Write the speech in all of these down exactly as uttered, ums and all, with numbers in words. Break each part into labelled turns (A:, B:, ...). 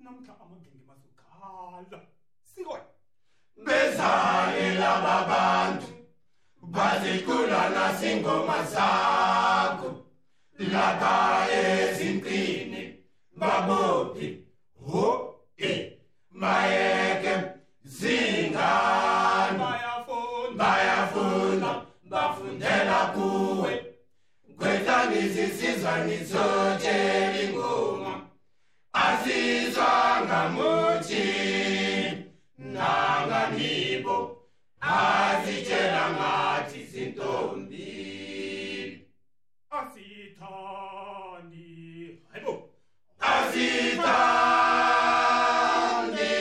A: namhla amagenge mazukhala sikoy
B: bezalela babantu bazicula nasingoma zakho lapha ezintini babophi ho eh mayeke zingane
A: bayafunda
B: bayafunda bafundela kuwe kwethanisi sizwa nizotshela ingoma azizwa ngamuthi nanganibo azitshela ngathi zintombi
A: asithandi hayibo
B: azithandi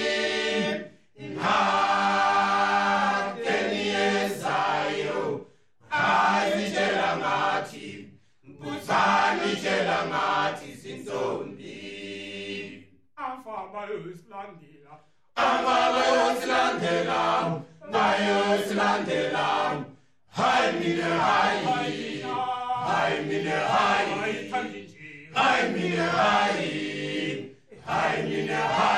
B: ngakeni ezayo azitshela ngathi buzanitshela ngathi zintombi
A: afaba yosilandela
B: amaba yosilandela bayosilandela hayi mine hayi hayi mine hayi
A: ayithandi nje
B: hayi mine hayi hayi mine hayi